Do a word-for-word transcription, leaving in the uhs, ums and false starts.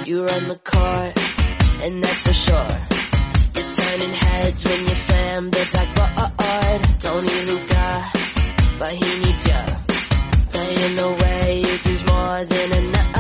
You run the court, and that's for sure. You're turning heads when you slam the backboard. Tony Luka, but he needs ya. Playing the way you choose more than enough.